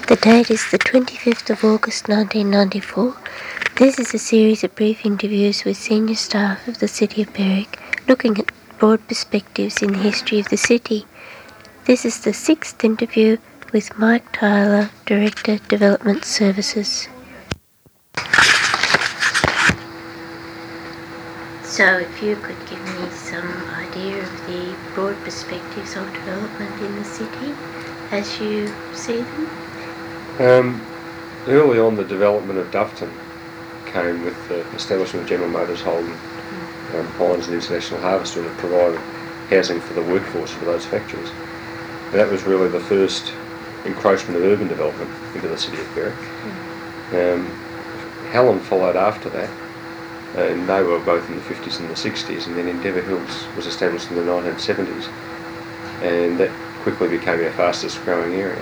The date is the 25th of August 1994. This is a series of brief interviews with senior staff of the City of Berwick, looking at broad perspectives in the history of the city. This is the 6th interview with Mike Tyler, Director, Development Services. So if you could give me some idea of the broad perspectives of development in the city as you see them? Early on, the development of Doveton came with the establishment of General Motors Holden, Hines and International Harvester, and it provided housing for the workforce for those factories. And that was really the first encroachment of urban development into the city of Berwick. Hallam followed after that, and they were both in the 50s and the 60s, and then Endeavour Hills was established in the 1970s, and that quickly became our fastest growing area.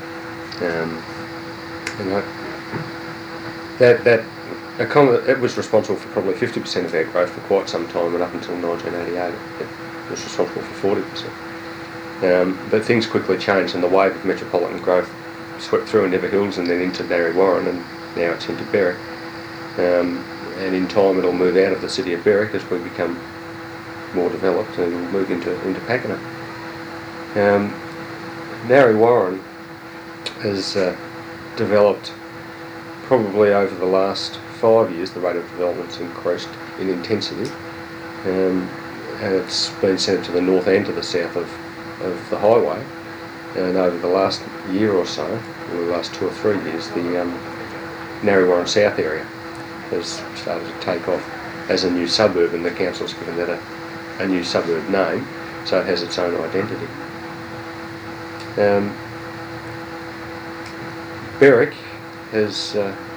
It was responsible for probably 50% of our growth for quite some time, and up until 1988 it was responsible for 40%. But things quickly changed, and the wave of metropolitan growth swept through Endeavour Hills and then into Narre Warren, and now it's into Berwick. And in time it'll move out of the city of Berwick as we become more developed, and it'll move into Pakenham. Narre Warren has developed probably over the last 5 years. The rate of development's increased in intensity, and it's been sent to the north and to the south of the highway. And over the last year or so, or the last 2 or 3 years, the Narre Warren South area has started to take off as a new suburb, and the council's given that a new suburb name, so it has its own identity. Berwick has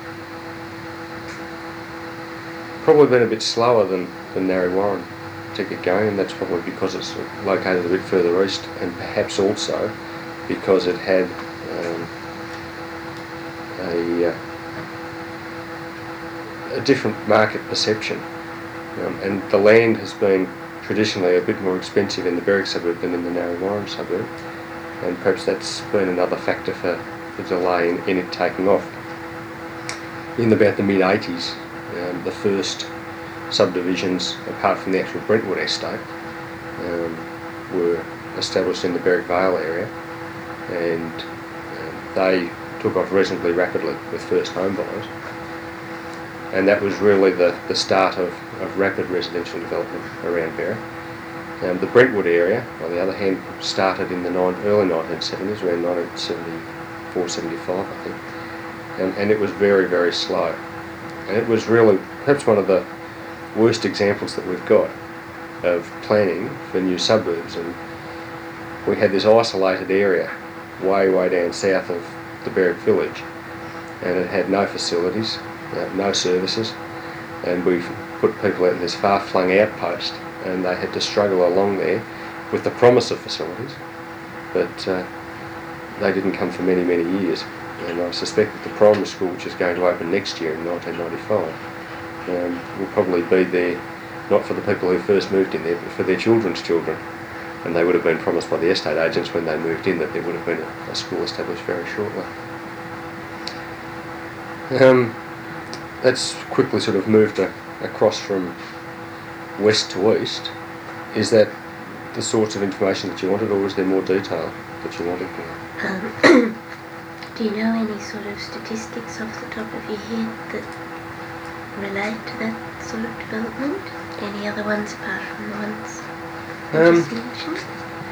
probably been a bit slower than Narre Warren to get going, and that's probably because it's located a bit further east, and perhaps also because it had a different market perception, and the land has been traditionally a bit more expensive in the Berwick suburb than in the Narre Warren suburb, and perhaps that's been another factor for the delay in it taking off. In about the mid-80s, the first subdivisions, apart from the actual Brentwood estate, were established in the Berwick Vale area, and they took off reasonably rapidly with first home buyers, and that was really the start of rapid residential development around Berwick. The Brentwood area, on the other hand, started in the early 1970s, around 1974-75 I think, and it was very, very slow, and it was really perhaps one of the worst examples that we've got of planning for new suburbs. And we had this isolated area way down south of the Berwick village, and it had no facilities, no services, and we put people out in this far-flung outpost, and they had to struggle along there with the promise of facilities, but they didn't come for many years. And I suspect that the primary school, which is going to open next year in 1995, will probably be there not for the people who first moved in there, but for their children's children. And they would have been promised by the estate agents when they moved in that there would have been a school established very shortly. That's quickly sort of moved across from west to east. Is that the sorts of information that you wanted, or is there more detail that you wanted? Do you know any sort of statistics off the top of your head that relate to that sort of development? Any other ones apart from the ones you just mentioned?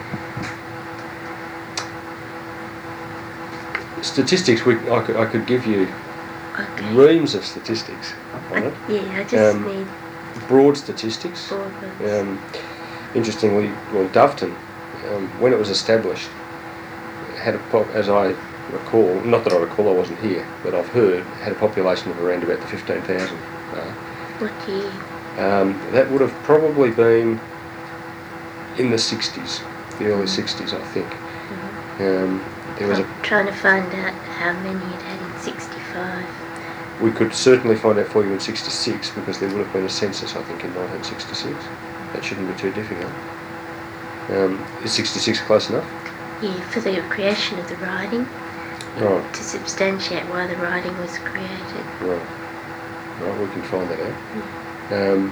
Statistics, I could give you reams of statistics on it. Yeah, I just need broad statistics. Interestingly, Doveton, when it was established, had as I recall, not that I recall, I wasn't here, but I've heard, had a population of around about the 15,000. What year? That would have probably been in the 60s, the early 60s, I think. There was trying to find out how many it had in 65. We could certainly find out for you in 66, because there would have been a census, I think, in 1966. That shouldn't be too difficult. Is 66 close enough? Yeah, for the creation of the riding. Right. to substantiate why the riding was created. Right. Right, we can find that out.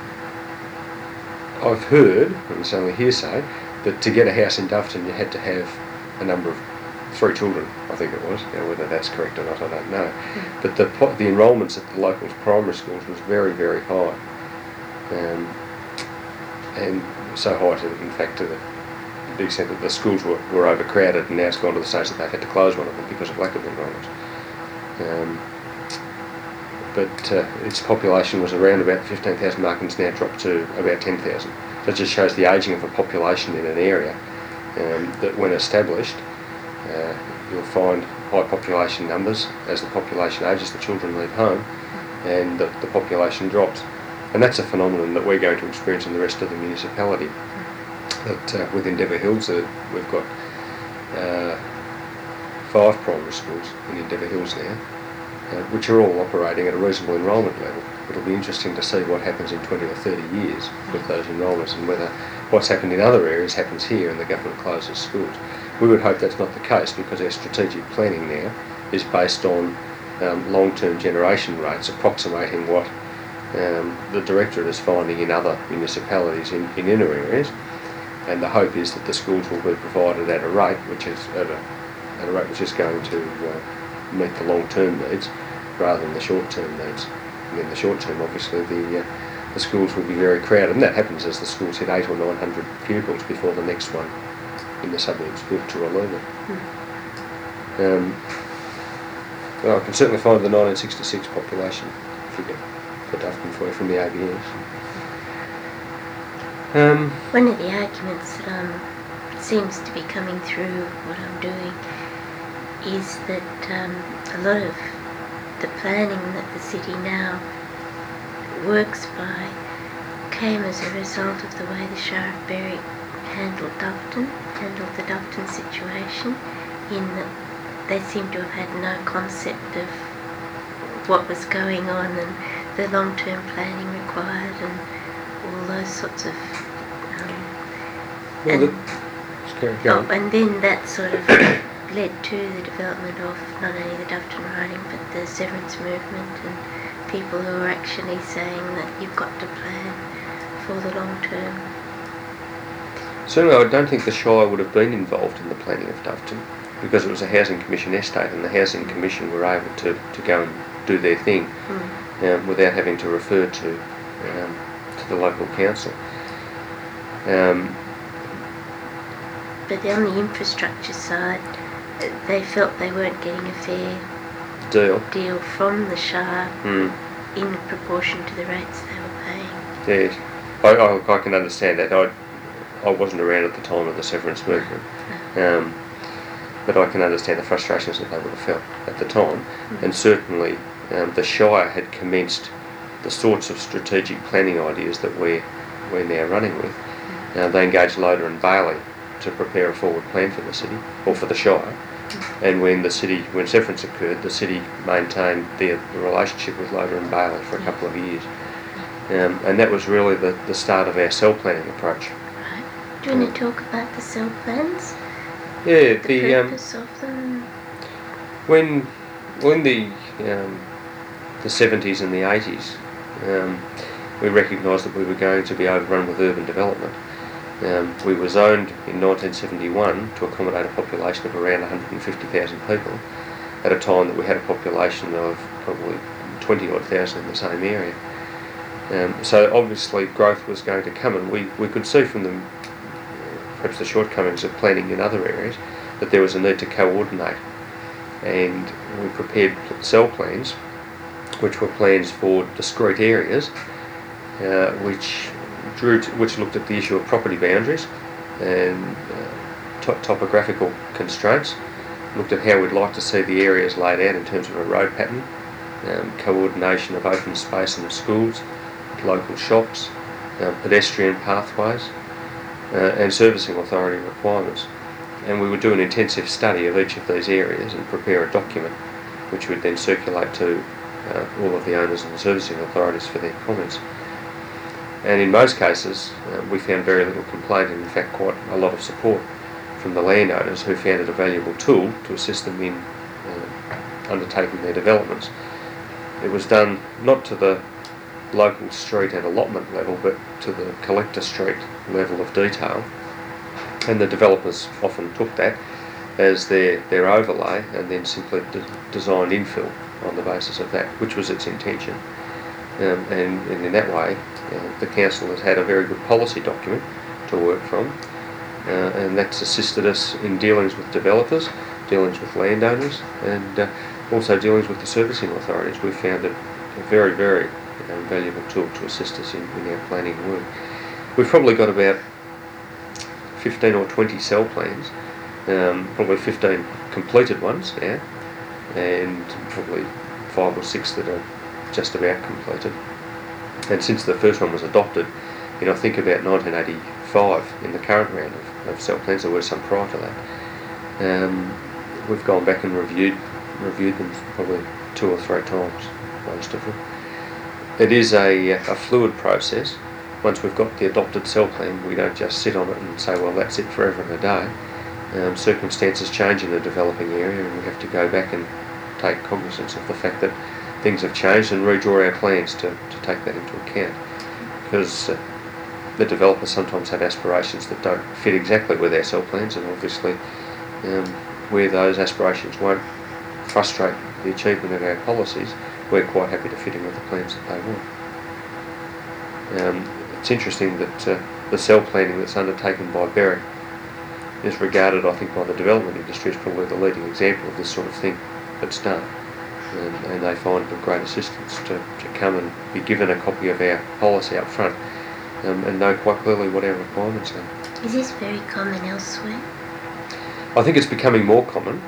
I've heard, and it's only hearsay, that to get a house in Doveton you had to have a number of 3 children, I think it was. Whether that's correct or not, I don't know. But the enrolments at the local primary schools was very, very high. And so high, in fact, to the extent that the schools were overcrowded, and now it's gone to the stage that they've had to close one of them because of lack of enrolments. But its population was around about 15,000 mark, and it's now dropped to about 10,000. So it just shows the ageing of a population in an area that, when established, you'll find high population numbers. As the population ages, the children leave home, and the population drops. And that's a phenomenon that we're going to experience in the rest of the municipality. That with Endeavour Hills, we've got 5 primary schools in Endeavour Hills now, which are all operating at a reasonable enrolment level. It'll be interesting to see what happens in 20 or 30 years with those enrolments, and whether what's happened in other areas happens here and the government closes schools. We would hope that's not the case, because our strategic planning now is based on long-term generation rates approximating what the Directorate is finding in other municipalities in inner areas, and the hope is that the schools will be provided at a rate which is going to meet the long-term needs rather than the short-term needs. And in the short term, obviously, the schools will be very crowded, and that happens as the schools hit 800 or 900 pupils before the next one in the suburbs built to relieve it. Well, I can certainly find the 1966 population figure for Doveton for you from the ABS. One of the arguments that seems to be coming through what I'm doing is that a lot of the planning that the city now works by came as a result of the way the Shire of Berwick handled the Doveton situation, in that they seem to have had no concept of what was going on and the long-term planning required and all those sorts of and then that sort of led to the development of not only the Doveton riding but the severance movement, and people who are actually saying that you've got to plan for the long term. Certainly I don't think the Shire would have been involved in the planning of Doveton, because it was a Housing Commission estate, and the Housing Commission were able to go and do their thing without having to refer to the local council. But on the infrastructure side, they felt they weren't getting a fair deal from the Shire in proportion to the rates they were paying. Yes, I can understand that. I wasn't around at the time of the severance movement, but I can understand the frustrations that they would have felt at the time. And certainly the Shire had commenced the sorts of strategic planning ideas that we're now running with. They engaged Loader and Bailey to prepare a forward plan for the city, or for the Shire. And when severance occurred, the city maintained the relationship with Loader and Bailey for a couple of years. And that was really the start of our cell planning approach. Right. Do you want to talk about the cell plans? Yeah, the purpose of them? When the 70s and the 80s, we recognised that we were going to be overrun with urban development. We were zoned in 1971 to accommodate a population of around 150,000 people, at a time that we had a population of probably 20-odd thousand in the same area. So obviously growth was going to come, and we could see from perhaps the shortcomings of planning in other areas that there was a need to coordinate. And we prepared cell plans, which were plans for discrete areas, which looked at the issue of property boundaries and topographical constraints, looked at how we'd like to see the areas laid out in terms of a road pattern, coordination of open space in the schools, local shops, pedestrian pathways, and servicing authority requirements. And we would do an intensive study of each of these areas and prepare a document which would then circulate to all of the owners and the servicing authorities for their comments. And in most cases we found very little complaint, and in fact quite a lot of support from the landowners, who found it a valuable tool to assist them in undertaking their developments. It was done not to the local street and allotment level, but to the collector street level of detail, and the developers often took that as their overlay and then simply designed infill on the basis of that, which was its intention. And in that way, the council has had a very good policy document to work from, and that's assisted us in dealings with developers, dealings with landowners, and also dealings with the servicing authorities. We've found it a very, very valuable tool to assist us in our planning work. We've probably got about 15 or 20 cell plans, probably 15 completed ones now, and probably 5 or 6 that are just about completed. And since the first one was adopted in, I think, about 1985, in the current round of cell plans, there were some prior to that, we've gone back and reviewed them probably 2 or 3 times, most of them. It is a fluid process. Once we've got the adopted cell plan, we don't just sit on it and say, well, that's it forever and a day. Circumstances change in a developing area, and we have to go back and take cognizance of the fact that things have changed and redraw our plans to take that into account. Because the developers sometimes have aspirations that don't fit exactly with our cell plans, and obviously where those aspirations won't frustrate the achievement of our policies, we're quite happy to fit in with the plans that they want. It's interesting that the cell planning that's undertaken by Berwick is regarded, I think, by the development industry as probably the leading example of this sort of thing that's done. And they find it of great assistance to come and be given a copy of our policy up front and know quite clearly what our requirements are. Is this very common elsewhere? I think it's becoming more common.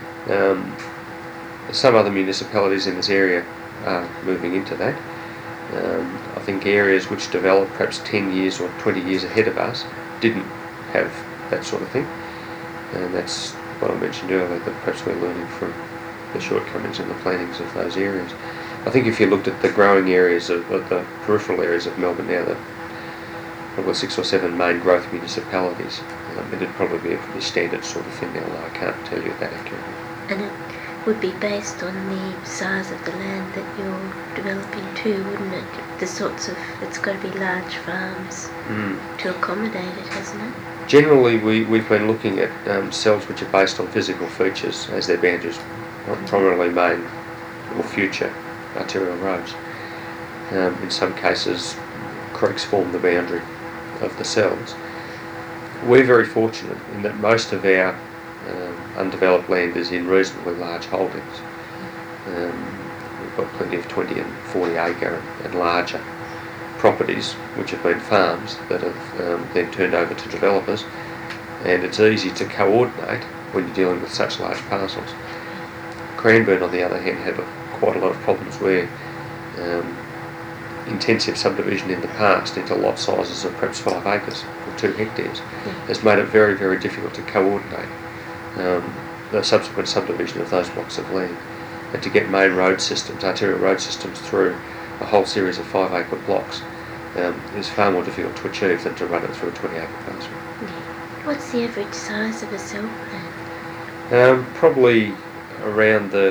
Some other municipalities in this area are moving into that. I think areas which developed perhaps 10 years or 20 years ahead of us didn't have that sort of thing, and that's what I mentioned earlier, that perhaps we're learning from the shortcomings in the plannings of those areas. I think if you looked at the growing areas of the peripheral areas of Melbourne now, that probably 6 or 7 main growth municipalities, it'd probably be a pretty standard sort of thing now, although I can't tell you that accurately. And it would be based on the size of the land that you're developing too, wouldn't it? The sorts of, it's got to be large farms to accommodate it, hasn't it? Generally, we've been looking at cells which are based on physical features as their boundaries, primarily main or future arterial roads. In some cases, creeks form the boundary of the cells. We're very fortunate in that most of our undeveloped land is in reasonably large holdings. We've got plenty of 20 and 40 acre and larger properties which have been farms that have then turned over to developers, and it's easy to coordinate when you're dealing with such large parcels. Cranbourne, on the other hand, had quite a lot of problems where intensive subdivision in the past into lot sizes of perhaps 5 acres or 2 hectares has made it very, very difficult to coordinate the subsequent subdivision of those blocks of land, and to get main road systems, arterial road systems, through a whole series of 5 acre blocks is far more difficult to achieve than to run it through a 20 acre parcel. What's the average size of a cell plan? Probably around the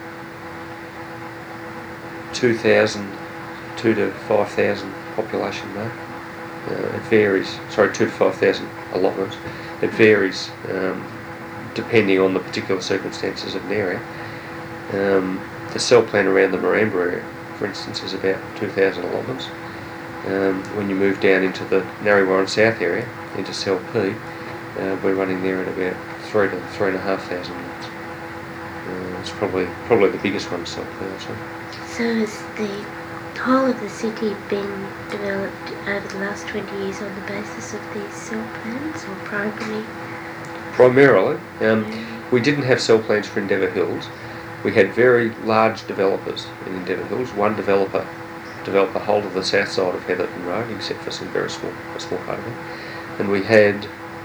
2,000 to 5,000 population mark. It varies, 2 to 5,000 allotments. It varies depending on the particular circumstances of an area. The cell plan around the Maramba area, for instance, is about 2,000 allotments. When you move down into the Narre South area, into cell P, we're running there at about 3 to 3,500 lots. It's probably the biggest one, cell P, I'd say. So has the whole of the city been developed over the last 20 years on the basis of these cell plans, or primarily? Primarily. We didn't have cell plans for Endeavour Hills. We had very large developers in Endeavour Hills. One developer developed the whole of the south side of Heatherton Road, except for some very small part of it. And we had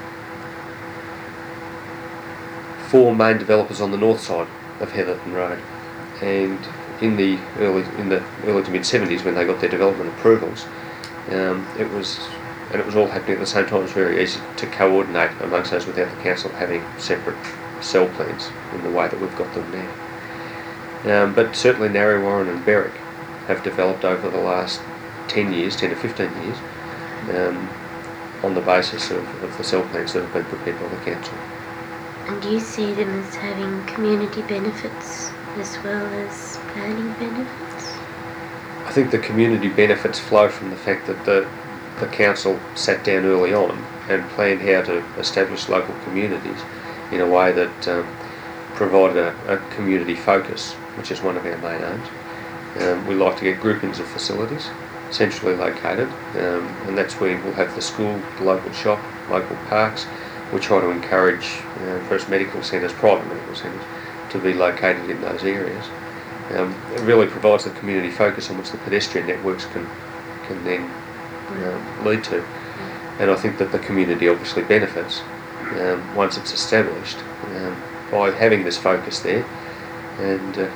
4 main developers on the north side of Heatherton Road. And in the early to mid 70s, when they got their development approvals, it was all happening at the same time. It was very easy to coordinate amongst those without the council having separate cell plans in the way that we've got them now. But certainly Narre Warren and Berwick have developed over the last 10 to 15 years on the basis of the cell plans that have been prepared by the council. And do you see them as having community benefits as well as planning benefits? I think the community benefits flow from the fact that the council sat down early on and planned how to establish local communities in a way that provided a community focus, which is one of our main aims. We like to get groupings of facilities centrally located, and that's where we'll have the school, the local shop, local parks. We try to encourage first medical centres, private medical centres, to be located in those areas. It really provides the community focus on which the pedestrian networks can then lead to. And I think that the community obviously benefits once it's established by having this focus there, and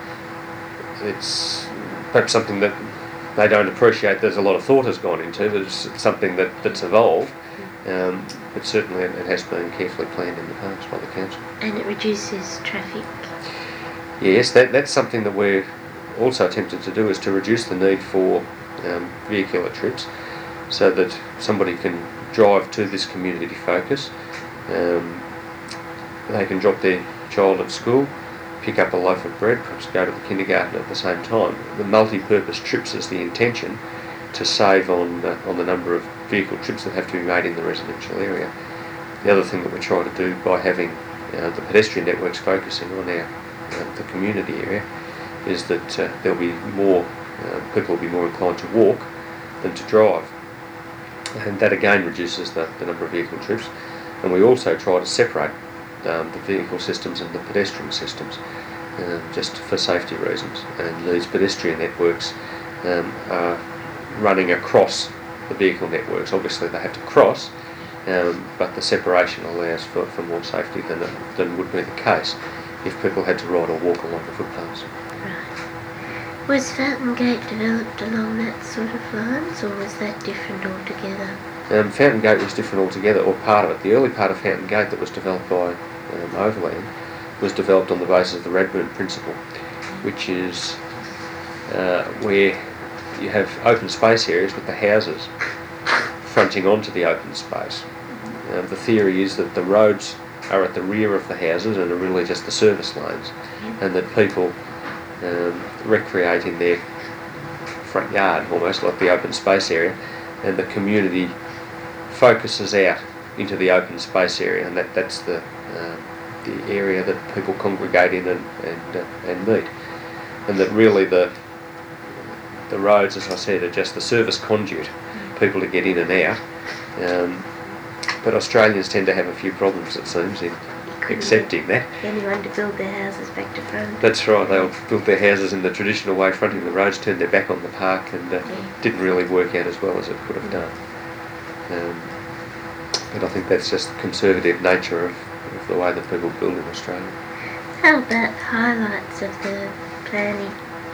it's perhaps something that they don't appreciate there's a lot of thought has gone into, but it's something that's evolved, but certainly it has been carefully planned in the past by the council. And it reduces traffic? Yes, that's something that we're also attempted to do, is to reduce the need for vehicular trips, so that somebody can drive to this community focus. They can drop their child at school, pick up a loaf of bread, perhaps go to the kindergarten at the same time. The multi-purpose trips is the intention, to save on the number of vehicle trips that have to be made in the residential area. The other thing that we try to do by having the pedestrian networks focusing on the community area is that there'll be more people will be more inclined to walk than to drive, and that again reduces the number of vehicle trips. And we also try to separate the vehicle systems and the pedestrian systems, just for safety reasons. And these pedestrian networks are running across the vehicle networks. Obviously they have to cross, but the separation allows for more safety than would be the case if people had to ride or walk along the footpaths. Right. Was Fountain Gate developed along that sort of lines, or was that different altogether? Fountain Gate was different altogether, or part of it. The early part of Fountain Gate that was developed by Overland was developed on the basis of the Radburn principle, which is where you have open space areas with the houses fronting onto the open space. The theory is that the roads are at the rear of the houses and are really just the service lanes, and that people recreate in their front yard, almost like the open space area, and the community focuses out into the open space area, and that's the area that people congregate in and meet, and that really the roads, as I said, are just the service conduit, people to get in and out. But Australians tend to have a few problems, it seems, in accepting that. Anyone to build their houses back to front. That's right, they'll build their houses in the traditional way, fronting the roads, turn their back on the park, and didn't really work out as well as it could have done. But I think that's just the conservative nature of the way that people build in Australia. How about highlights of the planning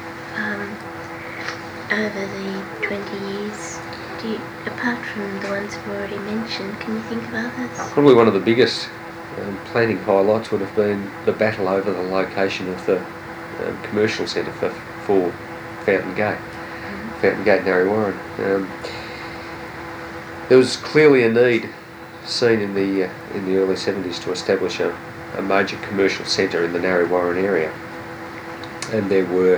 over the 20 years? Apart from the ones we've already mentioned, can you think of others? Probably one of the biggest planning highlights would have been the battle over the location of the commercial centre for Fountain Gate, Fountain Gate, Narre Warren. There was clearly a need seen in the early 70s to establish a major commercial centre in the Narre Warren area, and there were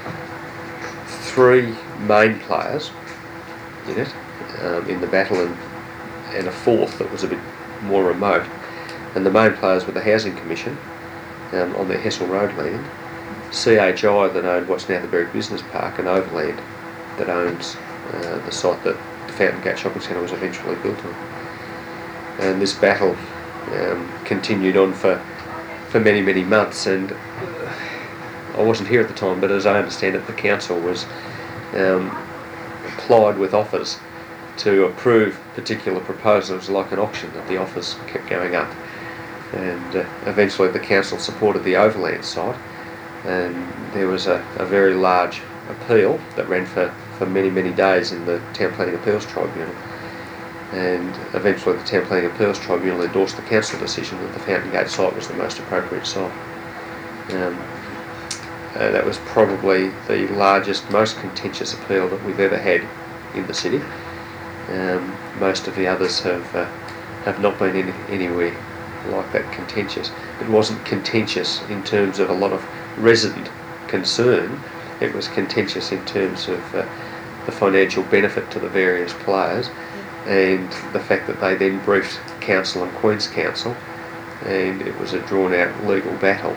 three main players in it, in the battle, and a fourth that was a bit more remote. And the main players were the Housing Commission on their Hessel Road land, CHI that owned what's now the Berwick Business Park, and Overland that owns the site that the Fountain Gate Shopping Centre was eventually built on. And this battle continued on for many, many months, and I wasn't here at the time, but as I understand it, the council was applied with offers to approve particular proposals, like an auction, that the offers kept going up, and eventually the council supported the Overland site, and there was a very large appeal that ran for many, many days in the Town Planning Appeals Tribunal, and eventually the Town Planning Appeals Tribunal endorsed the council decision that the Fountain Gate site was the most appropriate site. that was probably the largest, most contentious appeal that we've ever had in the city. Most of the others have not been anywhere like that contentious. It wasn't contentious in terms of a lot of resident concern. It was contentious in terms of the financial benefit to the various players, and the fact that they then briefed Council and Queen's Council, and it was a drawn-out legal battle.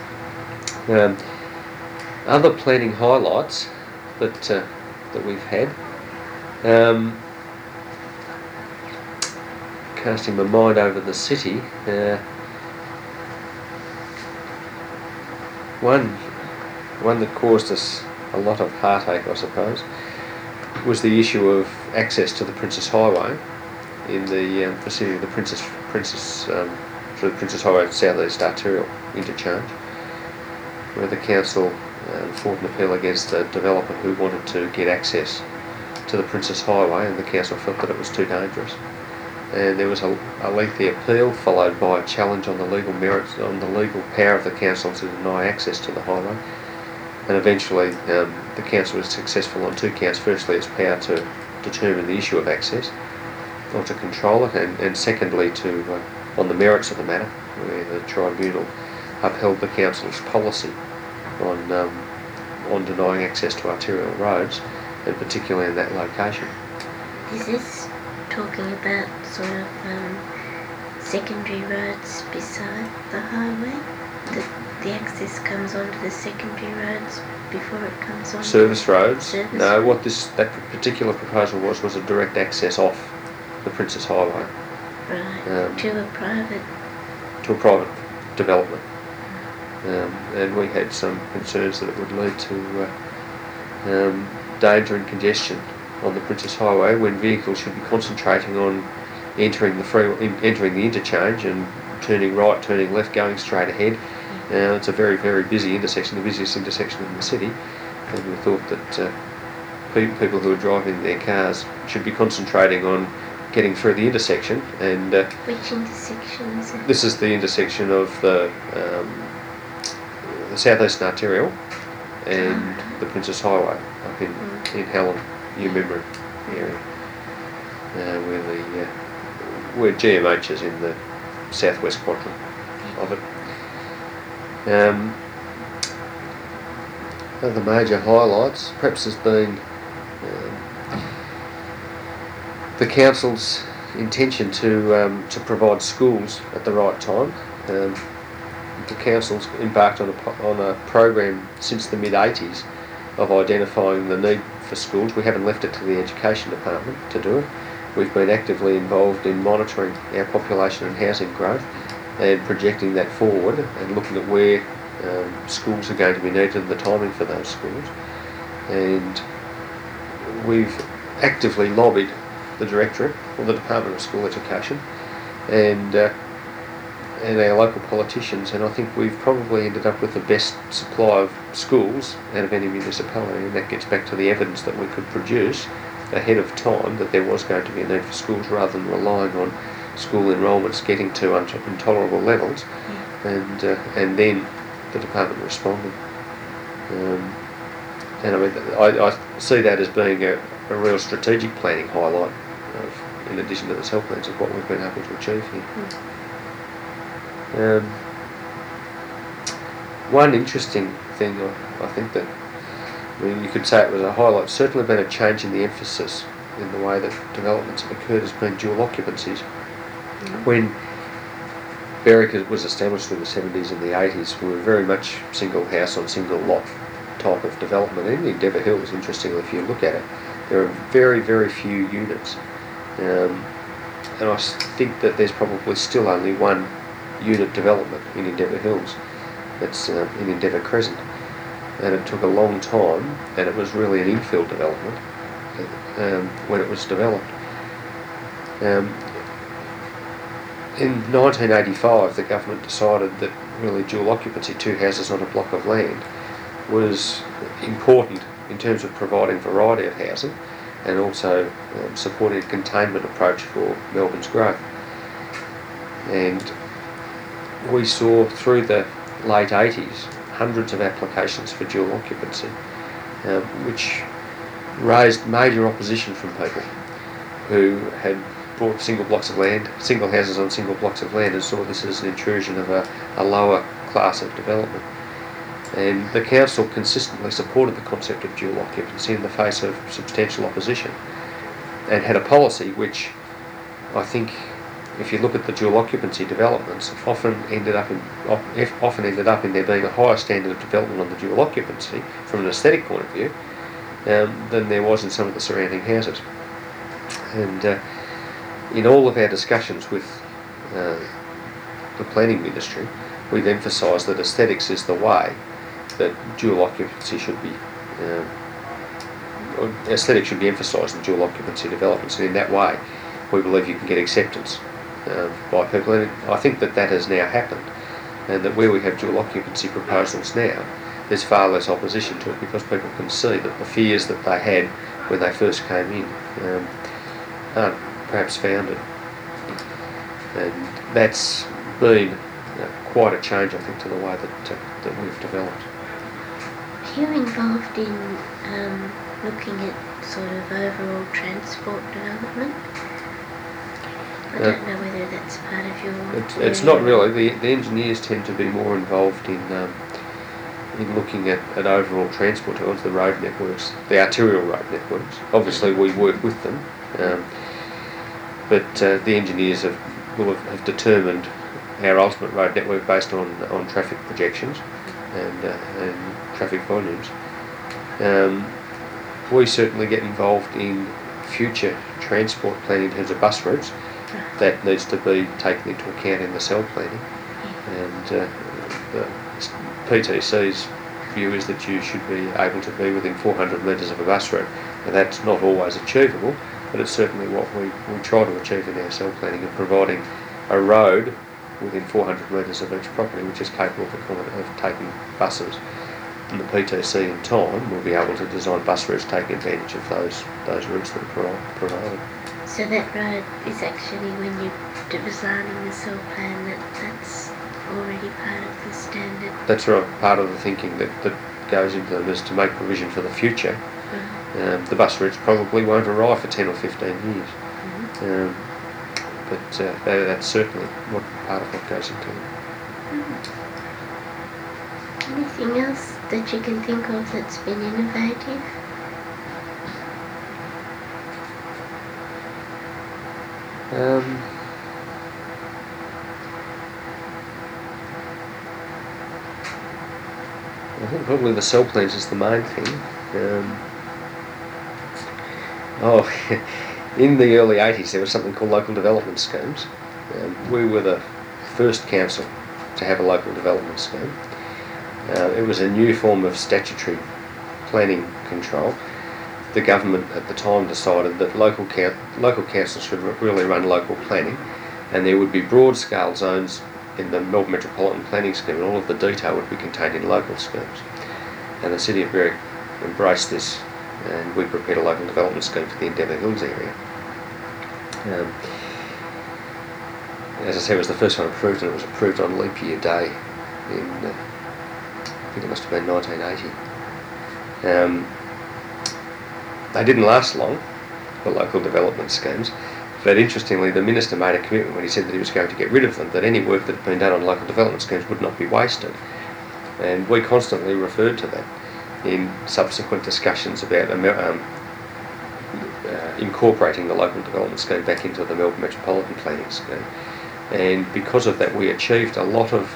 Other planning highlights that we've had. Casting my mind over the city, one that caused us a lot of heartache, I suppose, was the issue of access to the Princes Highway in the vicinity of the Princes Highway South East Arterial interchange, where the council fought an appeal against a developer who wanted to get access to the Princes Highway, and the council felt that it was too dangerous. And there was a lengthy appeal, followed by a challenge on the legal merits, on the legal power of the council to deny access to the highway. And eventually the council was successful on two counts. Firstly, its power to determine the issue of access, or to control it, and secondly on the merits of the matter, where the tribunal upheld the council's policy on denying access to arterial roads, and particularly in that location. Is this talking about sort of secondary roads beside the highway? The access comes onto the secondary roads before it comes on service roads? No, road? what that particular proposal was a direct access off the Princes Highway. Right, to a private development. And we had some concerns that it would lead to danger and congestion on the Princes Highway, when vehicles should be concentrating on entering the interchange and turning right, turning left, going straight ahead. It's a very, very busy intersection, the busiest intersection in the city, and we thought that people who are driving their cars should be concentrating on getting through the intersection. And which intersection is it? This is the intersection of the South Eastern Arterial and the Princes Highway up in Helen, Newmember area, where GMH is in the southwest quadrant of it. Other major highlights perhaps has been the council's intention to provide schools at the right time. The council's embarked on a program since the mid-80s of identifying the need for schools. We haven't left it to the Education Department to do it. We've been actively involved in monitoring our population and housing growth and projecting that forward and looking at where schools are going to be needed and the timing for those schools. And we've actively lobbied the Directorate, or the Department of School Education, and our local politicians, and I think we've probably ended up with the best supply of schools out of any municipality, and that gets back to the evidence that we could produce ahead of time that there was going to be a need for schools, rather than relying on school enrolments getting to intolerable levels, and then the department responded. And I mean, I see that as being a real strategic planning highlight, in addition to the health plans, of what we've been able to achieve here. One interesting thing, I think that, you could say it was a highlight, certainly been a change in the emphasis in the way that developments have occurred, has been dual occupancies. When Berwick was established in the 70s and the 80s, we were very much single house on single lot type of development. In Endeavour Hills, interestingly, if you look at it, there are very, very few units. And I think that there's probably still only one unit development in Endeavour Hills. That's in Endeavour Crescent. And it took a long time, and it was really an infill development when it was developed. In 1985, the government decided that really dual occupancy, two houses on a block of land, was important in terms of providing variety of housing and also supporting a containment approach for Melbourne's growth. And we saw through the late 80s hundreds of applications for dual occupancy, which raised major opposition from people who had bought single blocks of land, single houses on single blocks of land, and saw this as an intrusion of a lower class of development. And the council consistently supported the concept of dual occupancy in the face of substantial opposition, and had a policy which, I think, if you look at the dual occupancy developments, often ended up in there being a higher standard of development on the dual occupancy from an aesthetic point of view than there was in some of the surrounding houses. And in all of our discussions with the planning ministry, we've emphasised that aesthetics is the way that dual occupancy should be. Aesthetics should be emphasised in dual occupancy developments, and in that way, we believe you can get acceptance by people. And I think that has now happened, and that where we have dual occupancy proposals now, there's far less opposition to it because people can see that the fears that they had when they first came in aren't perhaps founded. And that's been quite a change, I think, to the way that we've developed. Are you involved in looking at sort of overall transport development? I don't know whether that's part of your... It's not really. The engineers tend to be more involved in looking at overall transport towards the road networks, the arterial road networks. Obviously we work with them, but the engineers will have determined our ultimate road network based on traffic projections and traffic volumes. We certainly get involved in future transport planning in terms of bus routes. That needs to be taken into account in the cell planning, and the PTC's view is that you should be able to be within 400 metres of a bus route. Now that's not always achievable, but it's certainly what we try to achieve in our cell planning, of providing a road within 400 metres of each property which is capable of taking buses. And the PTC in time will be able to design bus routes taking advantage of those routes that are provided. So that road is actually, when you're designing the cell plan, that's already part of the standard? That's right. Part of the thinking that goes into them is to make provision for the future. Mm-hmm. The bus routes probably won't arrive for 10 or 15 years. Mm-hmm. But that's certainly part of what goes into it. Mm-hmm. Anything else that you can think of that's been innovative? I think probably the cell plans is the main thing. In the early 80s there was something called local development schemes. We were the first council to have a local development scheme. It was a new form of statutory planning control. The government at the time decided that local councils should really run local planning, and there would be broad scale zones in the Melbourne Metropolitan Planning Scheme, and all of the detail would be contained in local schemes. And the City of Berwick embraced this, and we prepared a local development scheme for the Endeavour Hills area. As I said, it was the first one approved, and it was approved on leap year day in, I think it must have been 1980. They didn't last long, the local development schemes, but interestingly the Minister made a commitment when he said that he was going to get rid of them, that any work that had been done on local development schemes would not be wasted. And we constantly referred to that in subsequent discussions about incorporating the local development scheme back into the Melbourne Metropolitan Planning Scheme. And because of that we achieved a lot of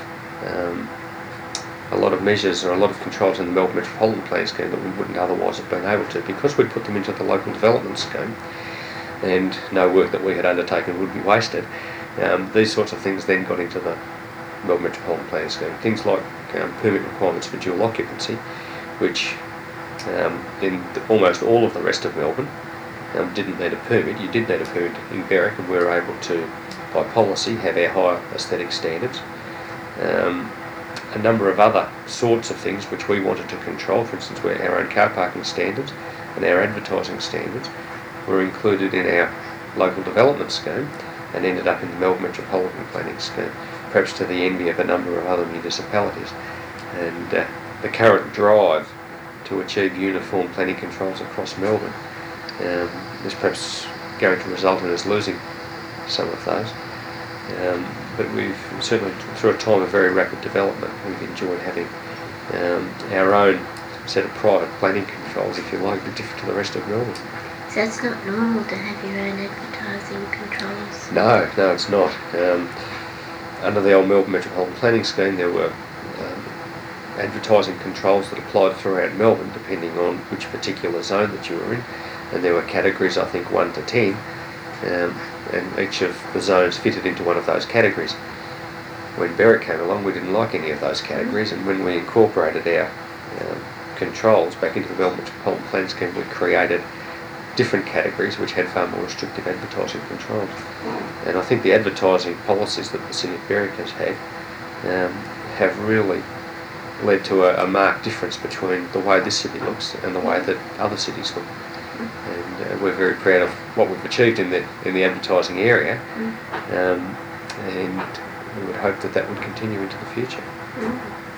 measures or a lot of controls in the Melbourne Metropolitan Planning Scheme that we wouldn't otherwise have been able to, because we'd put them into the local development scheme and no work that we had undertaken would be wasted. These sorts of things then got into the Melbourne Metropolitan Planning Scheme. Things like permit requirements for dual occupancy, which in almost all of the rest of Melbourne didn't need a permit. You did need a permit in Berwick, and we were able to, by policy, have our higher aesthetic standards. A number of other sorts of things which we wanted to control, for instance our own car parking standards and our advertising standards, were included in our local development scheme and ended up in the Melbourne Metropolitan Planning Scheme, perhaps to the envy of a number of other municipalities. And the current drive to achieve uniform planning controls across Melbourne is perhaps going to result in us losing some of those. But we've certainly, through a time of very rapid development, we've enjoyed having our own set of private planning controls, if you like, a bit different to the rest of Melbourne. So it's not normal to have your own advertising controls? No, it's not. Under the old Melbourne Metropolitan Planning Scheme, there were advertising controls that applied throughout Melbourne, depending on which particular zone that you were in, and there were categories, I think 1 to 10, and each of the zones fitted into one of those categories. When Berwick came along, we didn't like any of those categories, and when we incorporated our controls back into the Melbourne Metropolitan Planning Scheme, we created different categories which had far more restrictive advertising controls. And I think the advertising policies that the City of Berwick has had have really led to a marked difference between the way this city looks and the way that other cities look. And we're very proud of what we've achieved in the advertising area, and we would hope that would continue into the future.